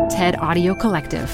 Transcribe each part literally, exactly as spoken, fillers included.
TED Audio Collective.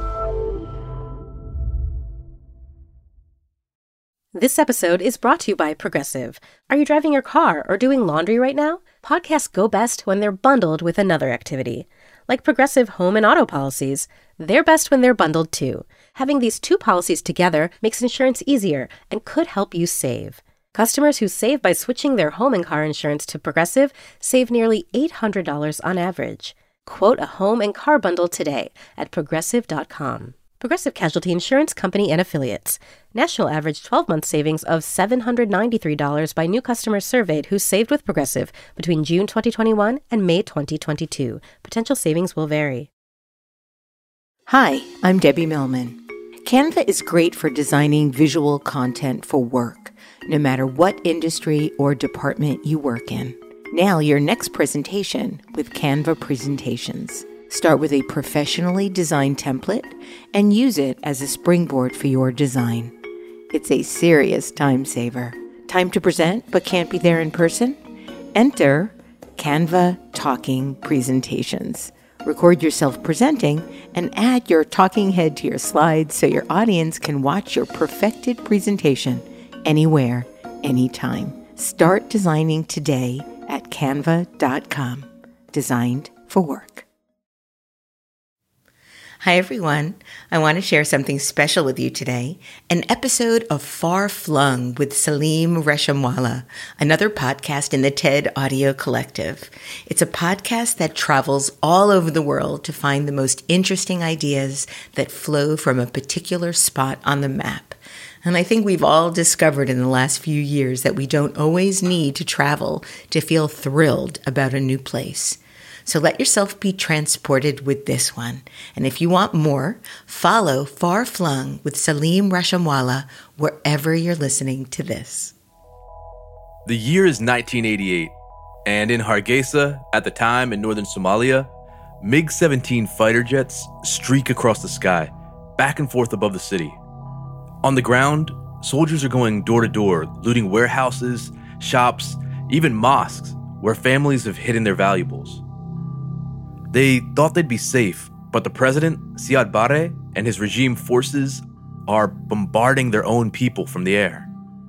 This episode is brought to you by Progressive. Are you driving your car or doing laundry right now? Podcasts go best when they're bundled with another activity. Like Progressive home and auto policies, they're best when they're bundled too. Having these two policies together makes insurance easier and could help you save. Customers who save by switching their home and car insurance to Progressive save nearly eight hundred dollars on average. Quote a home and car bundle today at progressive dot com. Progressive Casualty Insurance Company and Affiliates. National average twelve-month savings of seven hundred ninety-three dollars by new customers surveyed who saved with Progressive between June twenty twenty-one and May twenty twenty-two. Potential savings will vary. Hi, I'm Debbie Millman. Canva is great for designing visual content for work, no matter what industry or department you work in. Now your next presentation with Canva Presentations. Start with a professionally designed template and use it as a springboard for your design. It's a serious time saver. Time to present but can't be there in person? Enter Canva Talking Presentations. Record yourself presenting and add your talking head to your slides so your audience can watch your perfected presentation anywhere, anytime. Start designing today at canva dot com. Designed for work. Hi, everyone. I want to share something special with you today, an episode of Far Flung with Salim Reshamwala, another podcast in the TED Audio Collective. It's a podcast that travels all over the world to find the most interesting ideas that flow from a particular spot on the map. And I think we've all discovered in the last few years that we don't always need to travel to feel thrilled about a new place. So let yourself be transported with this one. And if you want more, follow Far Flung with Salim Reshamwala wherever you're listening to this. The year is nineteen eighty-eight, and in Hargeisa, at the time in northern Somalia, MiG seventeen fighter jets streak across the sky, back and forth above the city. On the ground, soldiers are going door to door, looting warehouses, shops, even mosques, where families have hidden their valuables. They thought they'd be safe, but the president, Siad Barre, and his regime forces are bombarding their own people from the air.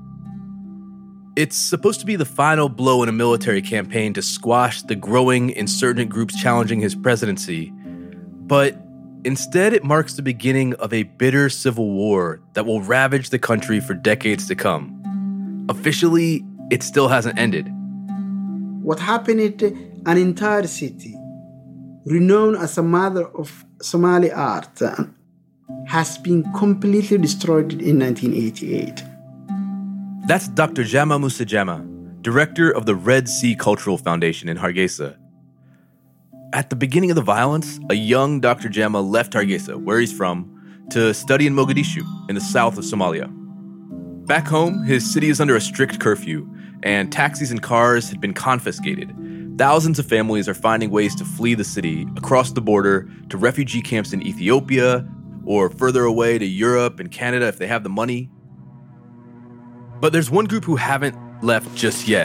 It's supposed to be the final blow in a military campaign to squash the growing insurgent groups challenging his presidency, but instead it marks the beginning of a bitter civil war that will ravage the country for decades to come. Officially, it still hasn't ended. What happened in an entire city, renowned as a mother of Somali art, has been completely destroyed in nineteen eighty-eight. That's Doctor Jama Musa Jama, director of the Red Sea Cultural Foundation in Hargeisa. At the beginning of the violence, a young Doctor Jama left Hargeisa, where he's from, to study in Mogadishu, in the south of Somalia. Back home, his city is under a strict curfew, and taxis and cars had been confiscated. Thousands of families are finding ways to flee the city across the border to refugee camps in Ethiopia or further away to Europe and Canada if they have the money. But there's one group who haven't left just yet.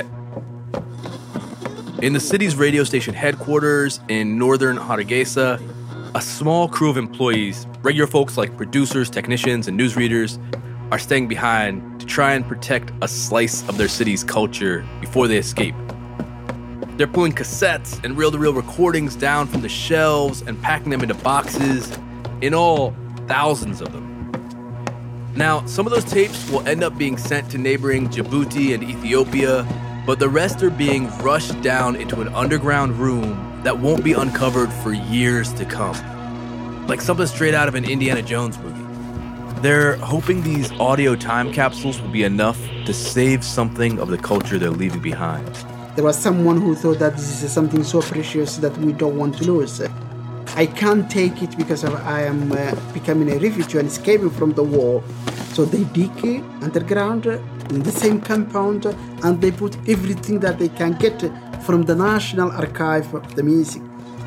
In the city's radio station headquarters in northern Hargeisa, a small crew of employees, regular folks like producers, technicians, and newsreaders, are staying behind to try and protect a slice of their city's culture before they escape. They're pulling cassettes and reel-to-reel recordings down from the shelves and packing them into boxes. In all, thousands of them. Now, some of those tapes will end up being sent to neighboring Djibouti and Ethiopia, but the rest are being rushed down into an underground room that won't be uncovered for years to come. Like something straight out of an Indiana Jones movie. They're hoping these audio time capsules will be enough to save something of the culture they're leaving behind. There was someone who thought that this is something so precious that we don't want to lose. I can't take it because of I am uh, becoming a refugee and escaping from the war. So they dig underground in the same compound and they put everything that they can get from the National Archive of the Music.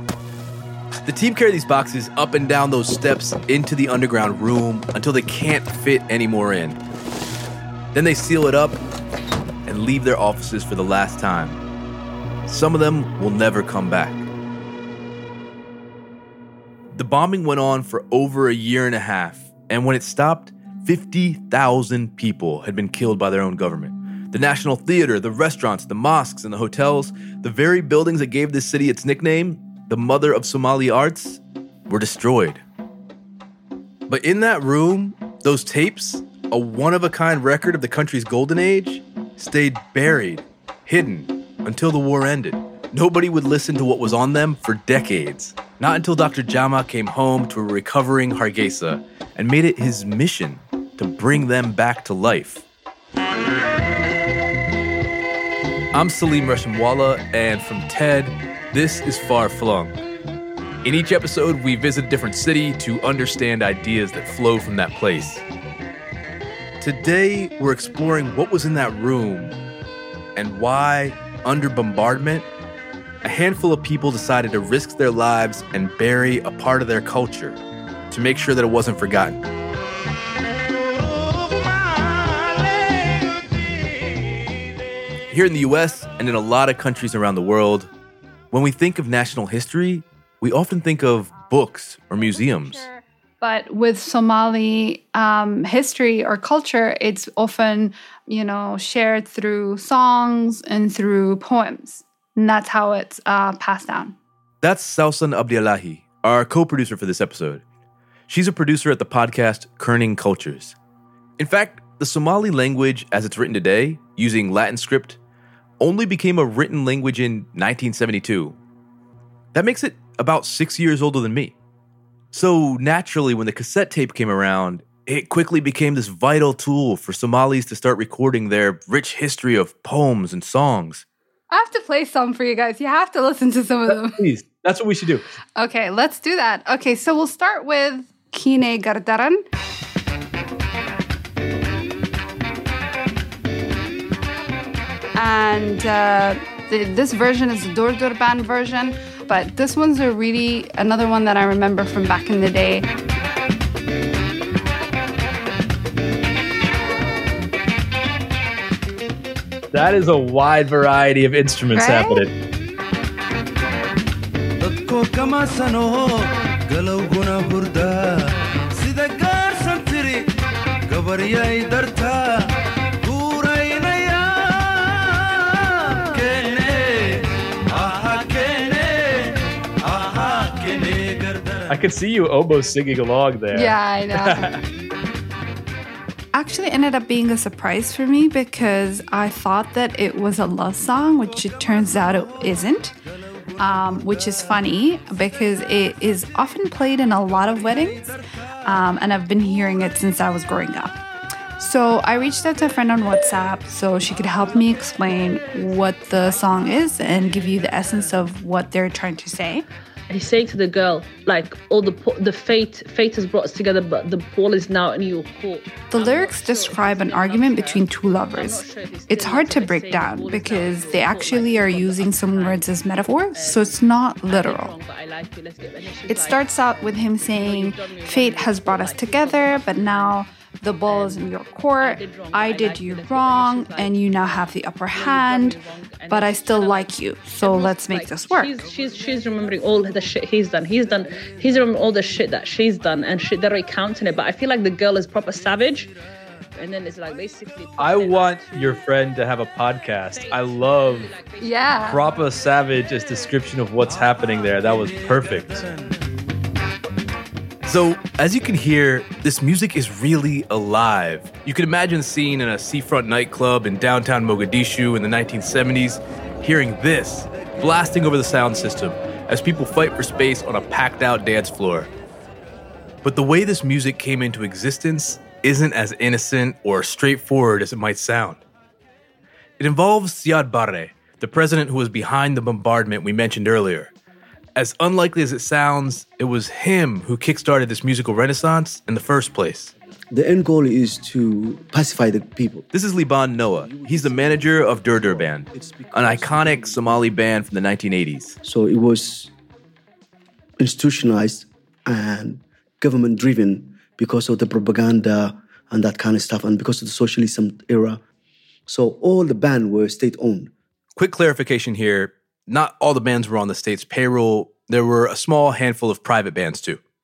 The team carry these boxes up and down those steps into the underground room until they can't fit any more in. Then they seal it up and leave their offices for the last time. Some of them will never come back. The bombing went on for over a year and a half, and when it stopped, fifty thousand people had been killed by their own government. The National Theater, the restaurants, the mosques, and the hotels, the very buildings that gave this city its nickname, the Mother of Somali Arts, were destroyed. But in that room, those tapes, a one-of-a-kind record of the country's golden age, stayed buried, hidden, until the war ended. Nobody would listen to what was on them for decades. Not until Doctor Jama came home to a recovering Hargeisa and made it his mission to bring them back to life. I'm Salim Reshamwala, and from TED, this is Far Flung. In each episode, we visit a different city to understand ideas that flow from that place. Today, we're exploring what was in that room and why, under bombardment, a handful of people decided to risk their lives and bury a part of their culture to make sure that it wasn't forgotten. Here in the U S and in a lot of countries around the world, when we think of national history, we often think of books or museums. But with Somali um, history or culture, it's often, you know, shared through songs and through poems. And that's how it's uh, passed down. That's Sausan Abdillahi, our co-producer for this episode. She's a producer at the podcast Kerning Cultures. In fact, the Somali language as it's written today, using Latin script, only became a written language in nineteen seventy-two. That makes it about six years older than me. So naturally, when the cassette tape came around, it quickly became this vital tool for Somalis to start recording their rich history of poems and songs. I have to play some for you guys. You have to listen to some of them. Please, that's what we should do. Okay, let's do that. Okay, so we'll start with Kine Gardaran. And uh, the, this version is the Durdur band version, but this one's a really, another one that I remember from back in the day. That is a wide variety of instruments Right? happening. I could see you oboe singing along there. Yeah, I know. Actually ended up being a surprise for me because I thought that it was a love song, which it turns out it isn't, um, which is funny because it is often played in a lot of weddings, um, and I've been hearing it since I was growing up. So I reached out to a friend on WhatsApp so she could help me explain what the song is and give you the essence of what they're trying to say. He's saying to the girl, like, all the the fate fate has brought us together, but the ball is now in your court. The lyrics describe an argument between two lovers. It's hard to break down because they actually are using some words as metaphors, so it's not literal. It starts out with him saying, fate has brought us together, but now the ball is in your court. I did you wrong, and you now have the upper hand, but I still like you, so let's make this work. She's, she's she's remembering all the shit he's done. He's done. He's remembering all the shit that she's done, and she, they're recounting it. But I feel like the girl is proper savage, and then it's like basically. I want your friend to have a podcast. I love Yeah. Proper Savage as description of what's happening there. That was perfect. So, as you can hear, this music is really alive. You can imagine a scene in a seafront nightclub in downtown Mogadishu in the nineteen seventies, hearing this blasting over the sound system as people fight for space on a packed-out dance floor. But the way this music came into existence isn't as innocent or straightforward as it might sound. It involves Siad Barre, the president who was behind the bombardment we mentioned earlier. As unlikely as it sounds, it was him who kickstarted this musical renaissance in the first place. The end goal is to pacify the people. This is Liban Noah. He's the manager of Durdur Band, an iconic Somali band from the nineteen eighties. So it was institutionalized and government-driven because of the propaganda and that kind of stuff, and because of the socialism era. So all the band were state-owned. Quick clarification here. Not all the bands were on the state's payroll. There were a small handful of private bands too.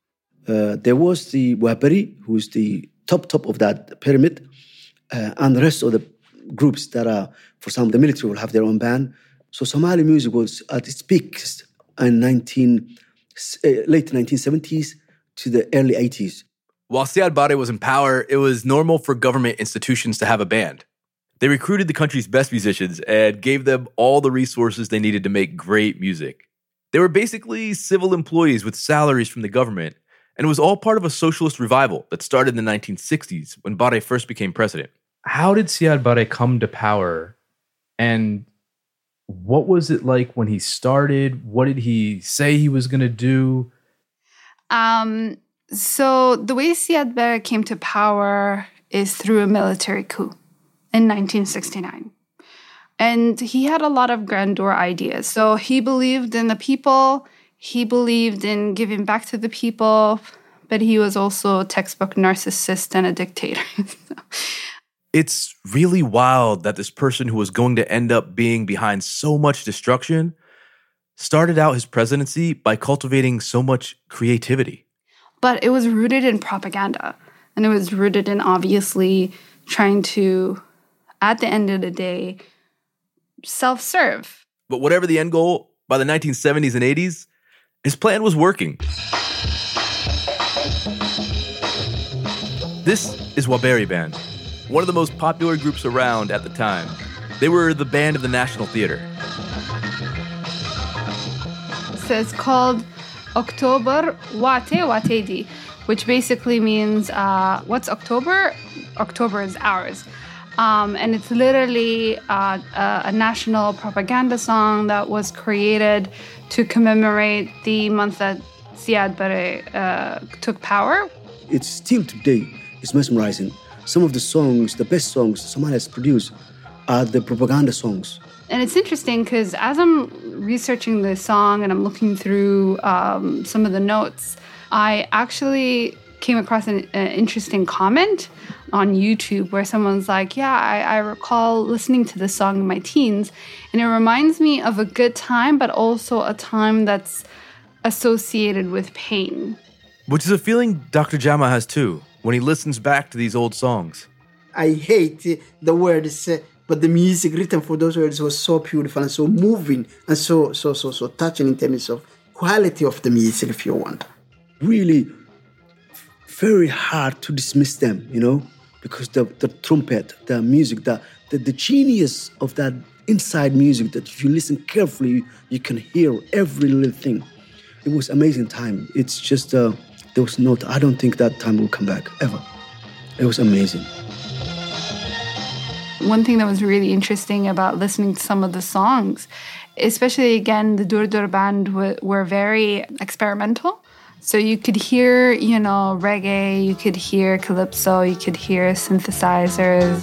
Uh, there was the Waberi, who's the top top of that pyramid, uh, and the rest of the groups that are, for some, the military will have their own band. So Somali music was at its peak in nineteen, uh, late nineteen seventies to the early eighties. While Siad Barre was in power, it was normal for government institutions to have a band. They recruited the country's best musicians and gave them all the resources they needed to make great music. They were basically civil employees with salaries from the government, and it was all part of a socialist revival that started in the nineteen sixties when Barre first became president. How did Siad Barre come to power, and what was it like when he started? What did he say he was going to do? Um, so the way Siad Barre came to power is through a military coup in nineteen sixty-nine. And he had a lot of grandeur ideas. So he believed in the people, he believed in giving back to the people, but he was also a textbook narcissist and a dictator. It's really wild that this person who was going to end up being behind so much destruction started out his presidency by cultivating so much creativity. But it was rooted in propaganda. And it was rooted in obviously trying to, at the end of the day, self-serve. But whatever the end goal, by the nineteen seventies and eighties, his plan was working. This is Waberi Band, one of the most popular groups around at the time. They were the band of the National Theater. So it's called October Wate Watedi, which basically means, uh, what's October? October is ours. Um, and it's literally uh, a, a national propaganda song that was created to commemorate the month that Siad Barre uh, took power. It's still today, it's mesmerizing. Some of the songs, the best songs Somalia has produced, are the propaganda songs. And it's interesting because as I'm researching the song and I'm looking through um, some of the notes, I actually came across an, an interesting comment on YouTube where someone's like, yeah, I, I recall listening to this song in my teens, and it reminds me of a good time, but also a time that's associated with pain. Which is a feeling Doctor Jama has too, when he listens back to these old songs. I hate the words, uh, but the music written for those words was so beautiful and so moving and so, so, so, so touching in terms of quality of the music, if you want. Really very hard to dismiss them, you know, because the, the trumpet, the music, the, the the genius of that inside music that if you listen carefully, you can hear every little thing. It was amazing time. It's just, uh, there was no, I don't think that time will come back, ever. It was amazing. One thing that was really interesting about listening to some of the songs, especially, again, the Durdur band w- were very experimental. So you could hear, you know, reggae, you could hear calypso, you could hear synthesizers.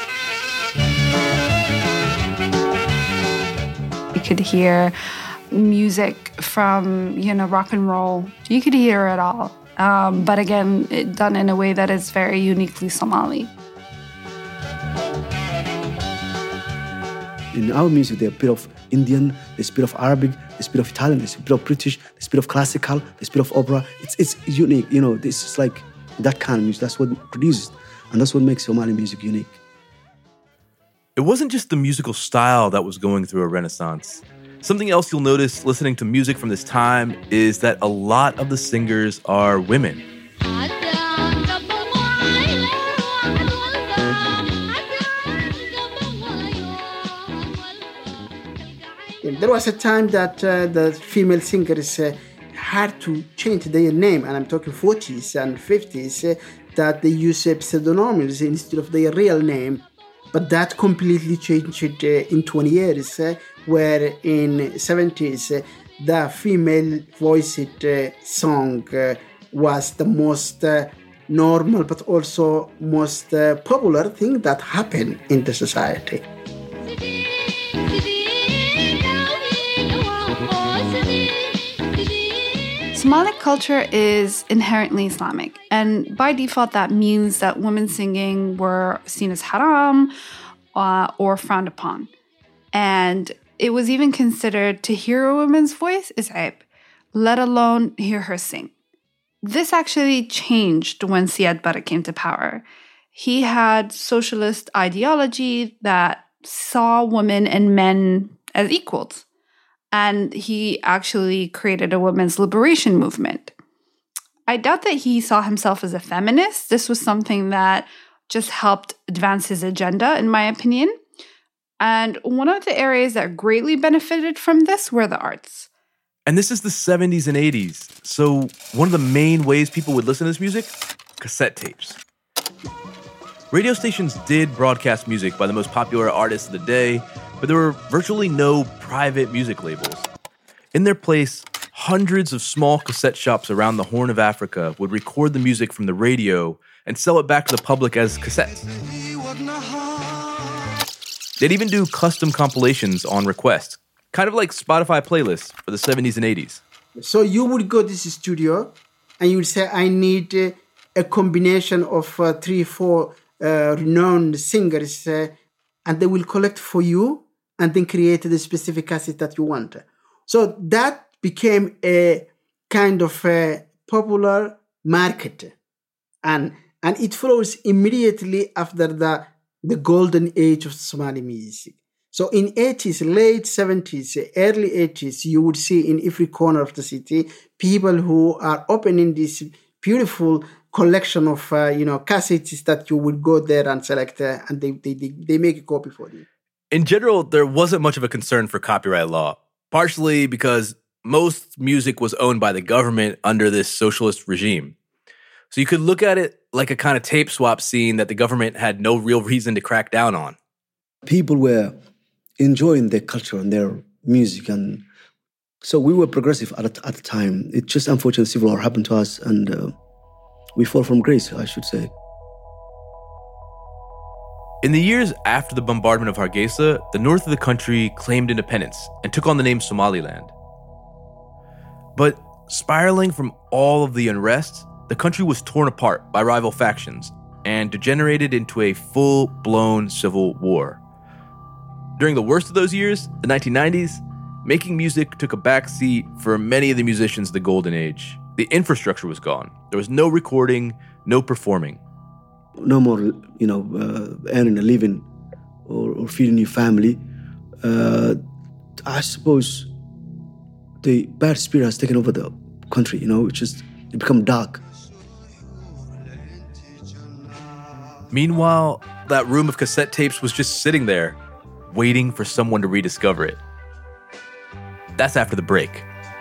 You could hear music from, you know, rock and roll. You could hear it all. Um, but again, it done in a way that is very uniquely Somali. In our music, there's a bit of Indian, there's a bit of Arabic, there's a bit of Italian, there's a bit of British, there's a bit of classical, there's a bit of opera. It's it's unique, you know, this is like that kind of music. That's what produces, and that's what makes Somali music unique. It wasn't just the musical style that was going through a renaissance. Something else you'll notice listening to music from this time is that a lot of the singers are women. There was a time that uh, the female singers uh, had to change their name, and I'm talking forties and fifties, uh, that they use uh, pseudonyms instead of their real name. But that completely changed uh, in twenty years, uh, where in seventies, uh, the female-voiced uh, song uh, was the most uh, normal, but also most uh, popular thing that happened in the society. Somali culture is inherently Islamic, and by default that means that women singing were seen as haram uh, or frowned upon. And it was even considered to hear a woman's voice is aib, let alone hear her sing. this actually changed when Siad Barre came to power. He had socialist ideology that saw women and men as equals. And he actually created a women's liberation movement. I doubt that he saw himself as a feminist. This was something that just helped advance his agenda, in my opinion. And one of the areas that greatly benefited from this were the arts. And this is the seventies and eighties. So one of the main ways people would listen to this music? Cassette tapes. Radio stations did broadcast music by the most popular artists of the day, but there were virtually no private music labels. In their place, hundreds of small cassette shops around the Horn of Africa would record the music from the radio and sell it back to the public as cassettes. They'd even do custom compilations on request, kind of like Spotify playlists for the seventies and eighties. So you would go to this studio and you would say, I need uh, a combination of uh, three, four uh, renowned singers, uh, and they will collect for you and then create the specific cassette that you want. So that became a kind of a popular market. And, and it follows immediately after the, the golden age of Somali music. So in eighties, late seventies, early eighties, you would see in every corner of the city people who are opening this beautiful collection of uh, you know cassettes that you would go there and select, uh, and they, they they make a copy for you. In general, there wasn't much of a concern for copyright law, partially because most music was owned by the government under this socialist regime. So you could look at it like a kind of tape swap scene that the government had no real reason to crack down on. People were enjoying their culture and their music, and so we were progressive at, at the time. It just unfortunately civil war happened to us, and uh, we fall from grace, I should say. In the years after the bombardment of Hargeisa, the north of the country claimed independence and took on the name Somaliland. But spiraling from all of the unrest, the country was torn apart by rival factions and degenerated into a full-blown civil war. During the worst of those years, the nineteen nineties, making music took a backseat for many of the musicians of the golden age. The infrastructure was gone. There was no recording, no performing. No more, you know, uh, earning a living or, or feeding your family. Uh, I suppose the bad spirit has taken over the country, you know, it's just, it become dark. Meanwhile, that room of cassette tapes was just sitting there, waiting for someone to rediscover it. That's after the break.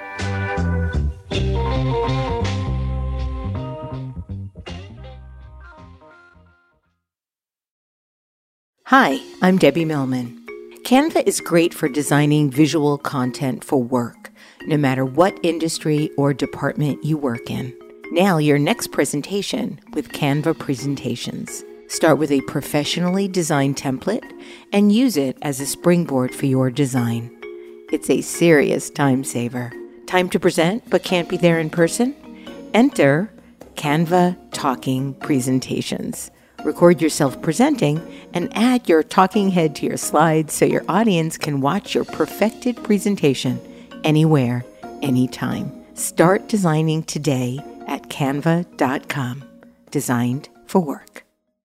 Hi, I'm Debbie Millman. Canva is great for designing visual content for work, no matter what industry or department you work in. Now your next presentation with Canva Presentations. Start with a professionally designed template and use it as a springboard for your design. It's a serious time saver. Time to present but can't be there in person? Enter Canva Talking Presentations. Record yourself presenting and add your talking head to your slides so your audience can watch your perfected presentation anywhere, anytime. Start designing today at canva dot com. Designed for work.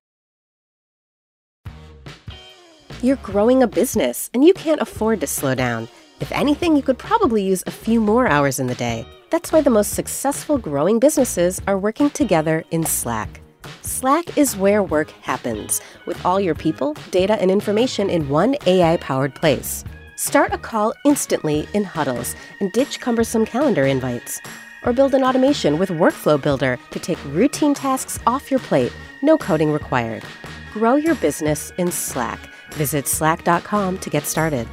You're growing a business and you can't afford to slow down. If anything, you could probably use a few more hours in the day. That's why the most successful growing businesses are working together in Slack. Slack is where work happens, with all your people, data, and information in one A I-powered place. Start a call instantly in huddles and ditch cumbersome calendar invites. Or build an automation with Workflow Builder to take routine tasks off your plate, no coding required. Grow your business in Slack. Visit slack dot com to get started.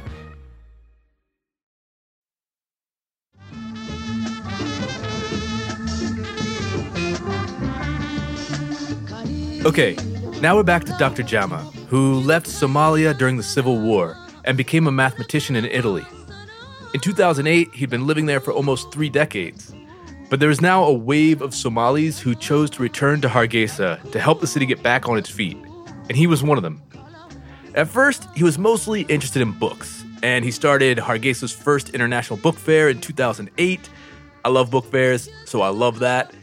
Okay, now we're back to Doctor Jama, who left Somalia during the Civil War and became a mathematician in Italy. In two thousand eight, he'd been living there for almost three decades. But there is now a wave of Somalis who chose to return to Hargeisa to help the city get back on its feet, and he was one of them. At first, he was mostly interested in books, and he started Hargeisa's first international book fair in two thousand eight. I love book fairs, so I love that.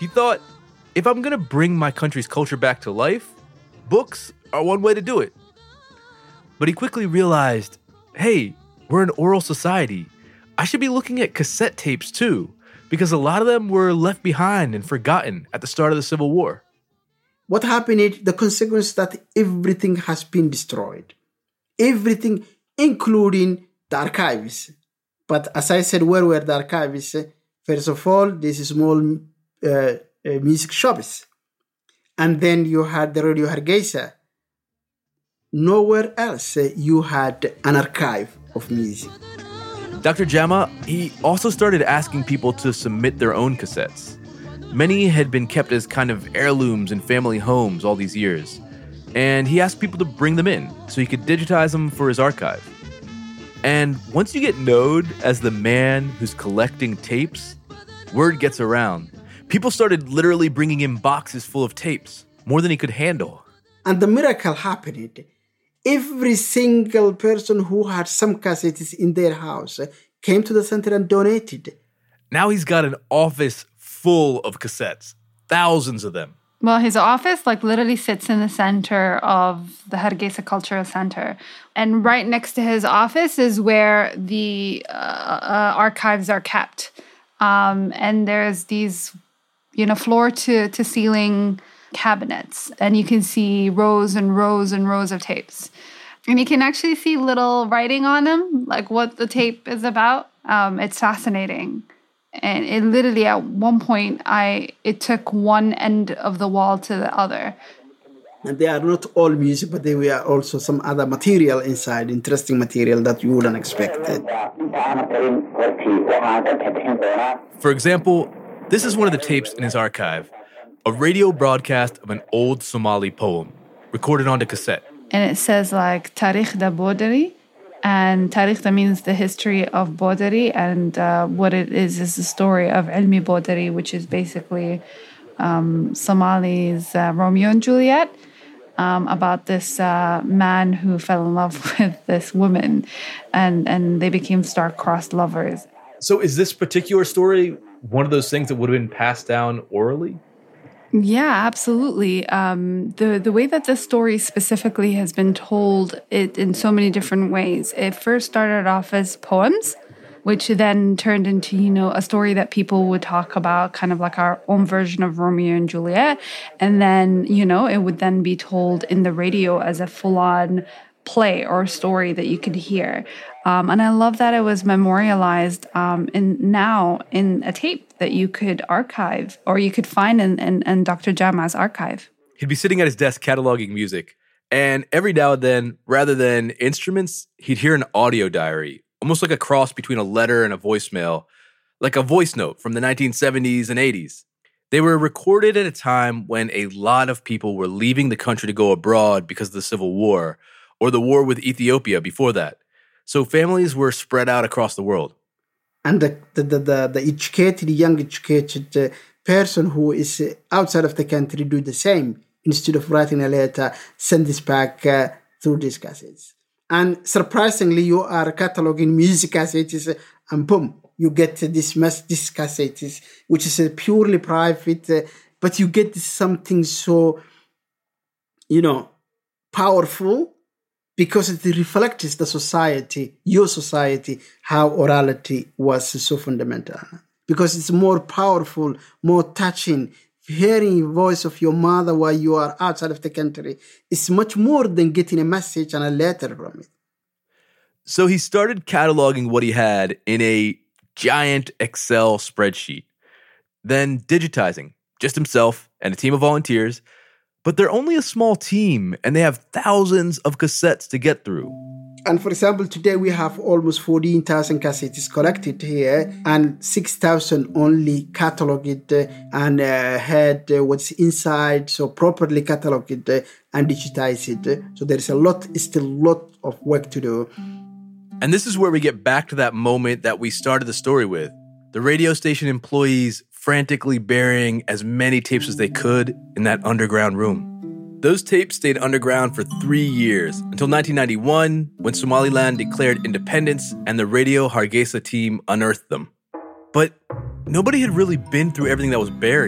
He thought, if I'm going to bring my country's culture back to life, books are one way to do it. But he quickly realized, hey, we're an oral society. I should be looking at cassette tapes too, because a lot of them were left behind and forgotten at the start of the Civil War. What happened is the consequence that everything has been destroyed. Everything, including the archives. But as I said, where were the archives? First of all, these small uh, uh, music shops. And then you had the Radio Hargeisa. Nowhere else uh, you had an archive of music. Doctor Jama, he also started asking people to submit their own cassettes. Many had been kept as kind of heirlooms in family homes all these years. And he asked people to bring them in so he could digitize them for his archive. And once you get known as the man who's collecting tapes, word gets around. People started literally bringing in boxes full of tapes, more than he could handle. And the miracle happened. Every single person who had some cassettes in their house came to the center and donated. Now he's got an office full of cassettes, thousands of them. Well, his office like literally sits in the center of the Hargeisa Cultural Center. And right next to his office is where the uh, uh, archives are kept. Um, and there's these, you know, floor to, to ceiling cabinets. And you can see rows and rows and rows of tapes. And you can actually see little writing on them, like what the tape is about. Um, it's fascinating. And it literally, at one point, I it took one end of the wall to the other. And they are not all music, but they were also some other material inside, interesting material that you wouldn't expect. For example, this is one of the tapes in his archive, a radio broadcast of an old Somali poem, recorded onto cassette. And it says like, Tarikh da Bodari. And Tarikh da means the history of Bodari. And uh, what it is, is the story of Ilmi Bodari, which is basically um, Somali's uh, Romeo and Juliet, um, about this uh, man who fell in love with this woman. And, and they became star-crossed lovers. So is this particular story one of those things that would have been passed down orally? Yeah, absolutely. Um, the the way that the story specifically has been told it in so many different ways. It first started off as poems, which then turned into, you know, a story that people would talk about, kind of like our own version of Romeo and Juliet. And then, you know, it would then be told in the radio as a full-on play or story that you could hear. Um, and I love that it was memorialized um, in now in a tape that you could archive or you could find in, in, in Doctor Jama's archive. He'd be sitting at his desk cataloging music, and every now and then, rather than instruments, he'd hear an audio diary, almost like a cross between a letter and a voicemail, like a voice note from the nineteen seventies and eighties. They were recorded at a time when a lot of people were leaving the country to go abroad because of the Civil War, or the war with Ethiopia before that. So families were spread out across the world. And the the, the, the, the educated, young educated uh, person who is uh, outside of the country do the same. Instead of writing a letter, send this back uh, through these cassettes. And surprisingly, you are cataloging music cassettes uh, and boom, you get uh, this mass, this cassettes, which is uh, purely private, uh, but you get something so, you know, powerful, because it reflects the society, your society, how orality was so fundamental. Because it's more powerful, more touching. Hearing the voice of your mother while you are outside of the country is much more than getting a message and a letter from it. So he started cataloging what he had in a giant Excel spreadsheet, then digitizing just himself and a team of volunteers. But they're only a small team, and they have thousands of cassettes to get through. And for example, today we have almost fourteen thousand cassettes collected here, and six thousand only cataloged and uh, had uh, what's inside, so properly cataloged uh, and digitized. So there is a lot, still a lot of work to do. And this is where we get back to that moment that we started the story with. The radio station employees frantically burying as many tapes as they could in that underground room. Those tapes stayed underground for three years, until nineteen ninety-one, when Somaliland declared independence and the Radio Hargeisa team unearthed them. But nobody had really been through everything that was buried.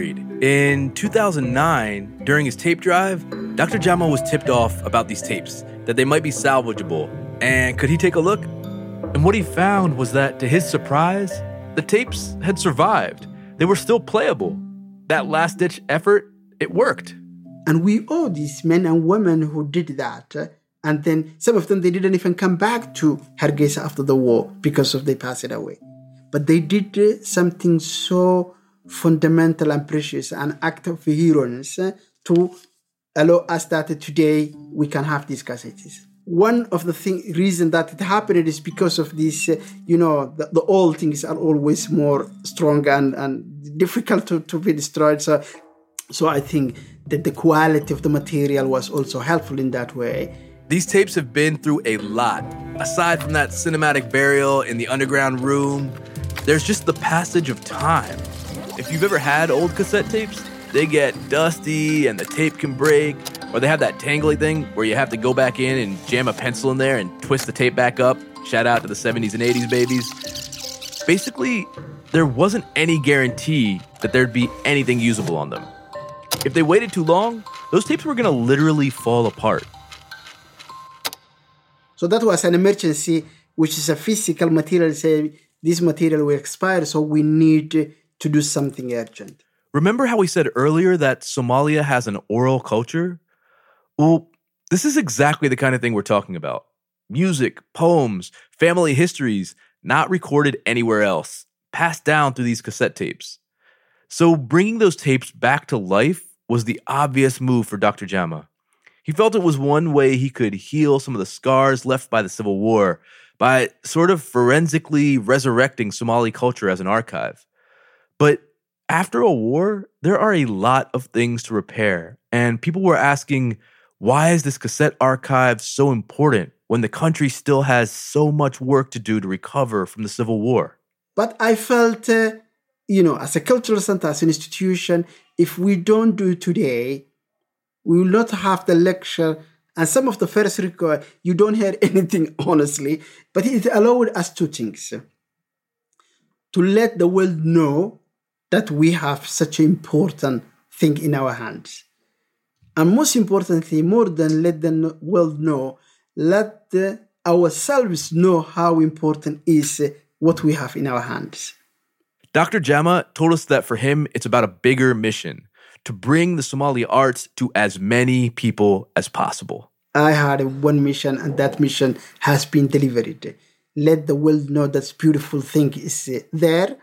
In two thousand nine, during his tape drive, Doctor Jama was tipped off about these tapes, that they might be salvageable. And could he take a look? And what he found was that, to his surprise, the tapes had survived. They were still playable. That last-ditch effort, it worked. And we owe these men and women who did that. And then some of them, they didn't even come back to Hargeisa after the war because of they passed away. But they did something so fundamental and precious, an act of heroes to allow us that today we can have these cassettes. One of the thing, reason that it happened is because of this, uh, you know, the, the old things are always more strong and, and difficult to, to be destroyed. So, so I think that the quality of the material was also helpful in that way. These tapes have been through a lot. Aside from that cinematic burial in the underground room, there's just the passage of time. If you've ever had old cassette tapes, they get dusty and the tape can break, or they have that tangly thing where you have to go back in and jam a pencil in there and twist the tape back up. Shout out to the seventies and eighties babies. Basically, there wasn't any guarantee that there'd be anything usable on them. If they waited too long, those tapes were going to literally fall apart. So that was an emergency, which is a physical material. Say, this material will expire, so we need to do something urgent. Remember how we said earlier that Somalia has an oral culture? Well, this is exactly the kind of thing we're talking about. Music, poems, family histories, not recorded anywhere else, passed down through these cassette tapes. So bringing those tapes back to life was the obvious move for Doctor Jama. He felt it was one way he could heal some of the scars left by the Civil War by sort of forensically resurrecting Somali culture as an archive. But after a war, there are a lot of things to repair, and people were asking, why is this cassette archive so important when the country still has so much work to do to recover from the Civil War? But I felt, uh, you know, as a cultural center, as an institution, if we don't do it today, we will not have the lecture. And some of the first record, you don't hear anything, honestly. But it allowed us two things. To let the world know that we have such an important thing in our hands. And most importantly, more than let the world know, let the, ourselves know how important is what we have in our hands. Doctor Jama told us that for him, it's about a bigger mission, to bring the Somali arts to as many people as possible. I had one mission, and that mission has been delivered. Let the world know that beautiful thing is there,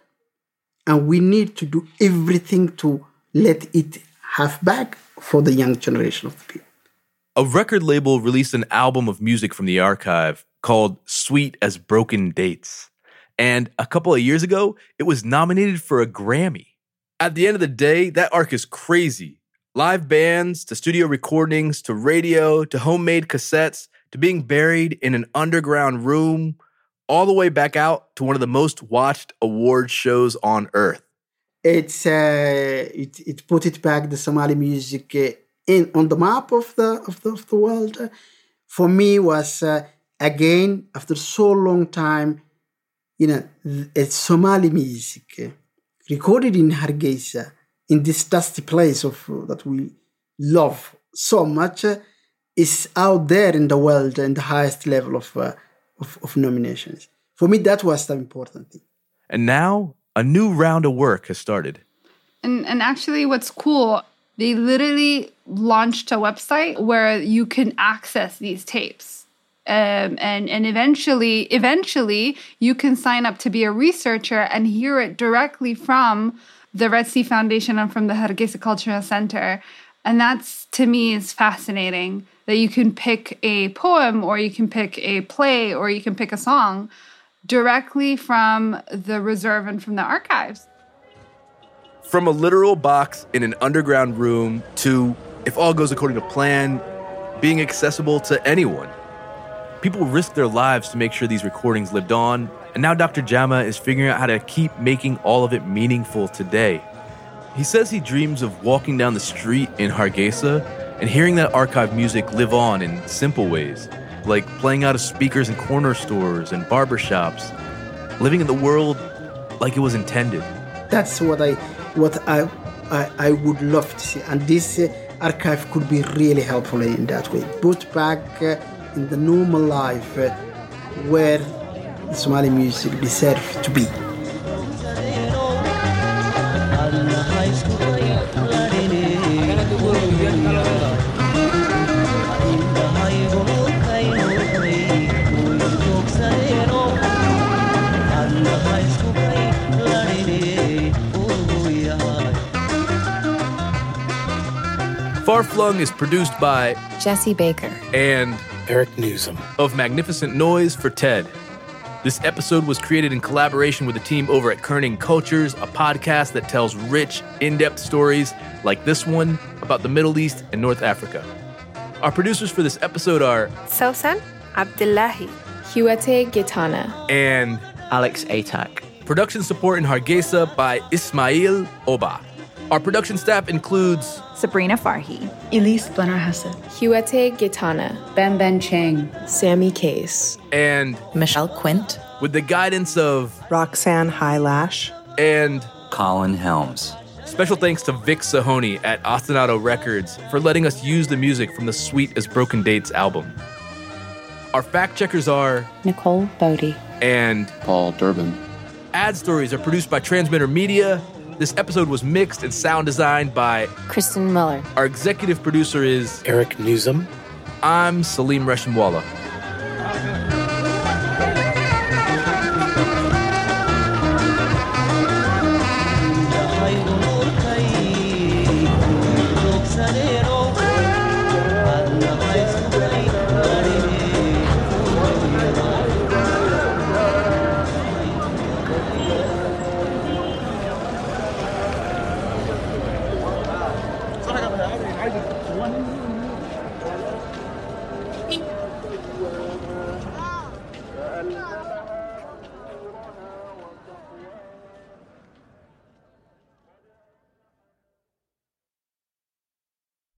and we need to do everything to let it have back for the young generation of the people. A record label released an album of music from the archive called Sweet as Broken Dates. And a couple of years ago, it was nominated for a Grammy. At the end of the day, that arc is crazy. Live bands, to studio recordings, to radio, to homemade cassettes, to being buried in an underground room, all the way back out to one of the most watched award shows on earth. It's uh, it it put it back, the Somali music uh, in on the map of the of the, of the world. Uh, for me, was uh, again after so long time, you know, it's Somali music uh, recorded in Hargeisa, in this dusty place of uh, that we love so much, uh, is out there in the world and the highest level of, uh, of of nominations. For me, that was the important thing. And now a new round of work has started. And and actually what's cool, they literally launched a website where you can access these tapes. Um, and, and eventually, eventually you can sign up to be a researcher and hear it directly from the Red Sea Foundation and from the Hargeisa Cultural Center. And that's, to me, is fascinating, that you can pick a poem or you can pick a play or you can pick a song directly from the reserve and from the archives. From a literal box in an underground room to, if all goes according to plan, being accessible to anyone. People risked their lives to make sure these recordings lived on, and now Doctor Jama is figuring out how to keep making all of it meaningful today. He says he dreams of walking down the street in Hargeisa and hearing that archive music live on in simple ways, like playing out of speakers in corner stores and barbershops, living in the world like it was intended. That's what I what I I, I would love to see. And this uh, archive could be really helpful in that way. Put back uh, in the normal life uh, where the Somali music deserves to be. Far Flung is produced by Jesse Baker and Eric Newsom of Magnificent Noise for TED. This episode was created in collaboration with the team over at Kerning Cultures, a podcast that tells rich, in-depth stories like this one about the Middle East and North Africa. Our producers for this episode are Sausan Abdullahi, Huete Gitana, and Alex Atack. Production support in Hargeisa by Ismail Oba. Our production staff includes Sabrina Farhi, Elise Bana Hassan, Huete Gitana, Ben Ben Chang, Sammy Case, and Michelle Quint, with the guidance of Roxanne Highlash, and Colin Helms. Special thanks to Vic Sahoni at Ostinato Records for letting us use the music from the Sweet as Broken Dates album. Our fact checkers are Nicole Bodie, and Paul Durbin. Ad stories are produced by Transmitter Media. This episode was mixed and sound designed by Kristen Muller. Our executive producer is Eric Newsom. I'm Salim Reshamwala. One.